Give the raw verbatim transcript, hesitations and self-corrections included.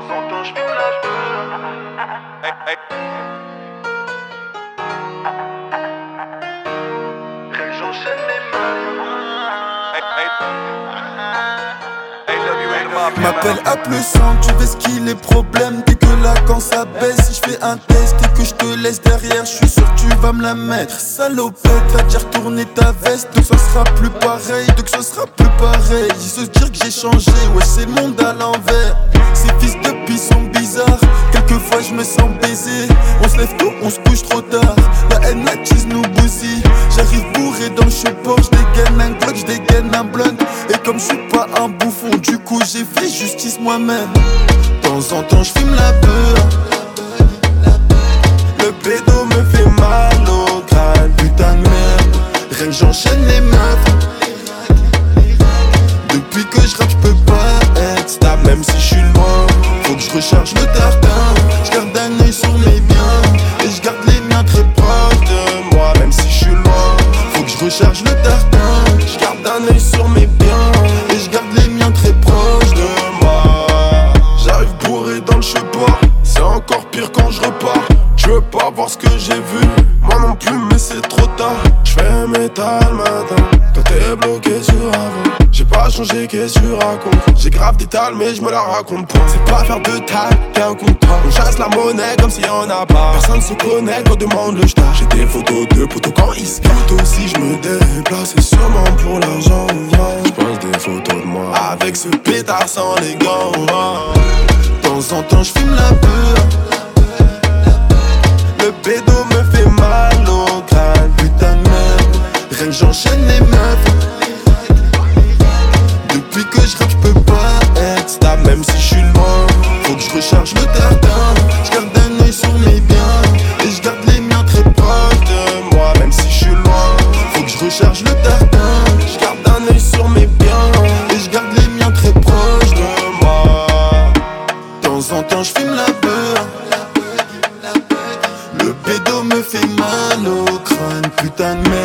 J'entends, j'fume la peur. Hey, hey. Règle, j'enchaîne les mains. Hey, hey. Hey, love you, hey, love you. M'appelle à plus cent, tu veux ce qu'il est problème. Dès que là quand ça baisse, si je fais un test et que je te laisse derrière, je suis sûr que tu vas me la mettre. Salopette, va dire retourner ta veste, donc ça sera plus pareil, donc ça sera plus pareil. Ils se dire que j'ai changé, ouais c'est le monde à l'envers. Ces fils de pis sont bizarres, quelquefois je me sens baisé. On se lève tôt, on se couche trop tard. La haine, la cheese nous bousille. J'arrive bourré dans le support, je dégaine un glock, je dégaine un blunt. Et comme je suis pas un bouffon, du coup j'ai fait justice moi-même. De temps en temps je fume la peur. Le pédo me fait mal au crâne, putain de merde. Rien que j'enchaîne les meufs. Depuis que je rappe je peux pas être stable, même si je suis loin. Faut que je recharge le tartin. Je garde un œil sur mes biens et je garde les miens très proches de moi, même si je suis loin. Faut que je recharge le tartin. Je garde un œil sur mes biens et je garde les miens très proches de moi. J'arrive bourré dans le chemin, c'est encore pire quand je repars. Je veux pas voir ce que j'ai vu, moi non plus mais c'est trop tard. J'fais métal matin, toi t'es bloqué sur avant. J'ai pas changé, qu'est-ce que tu racontes? J'ai grave des tales mais je me la raconte pas. C'est pas faire de taille, y'a un contrat. On chasse la monnaie comme s'il y en a pas. Personne se connaît quand on demande le star. J'ai des photos de potos quand ils se gâtent. Aussi je me déplace, c'est sûrement pour l'argent. J'pose des photos de moi avec ce pétard sans les gants. De temps en temps j'fume la peur. Le pédo me fait mal au crâne, putain de merde. Rien que j'enchaîne les meufs. Depuis que je rappe, je peux pas être stable, même si je suis loin. Faut que je recharge le tartin. Je garde un œil sur mes biens et je garde les miens très proches de moi, même si je suis loin. Faut que je recharge le tartin. Je garde un œil sur mes biens et je garde les miens très proches de moi. De temps en temps, je fume la peur. Le pédo me fait mal au crâne, putain de merde.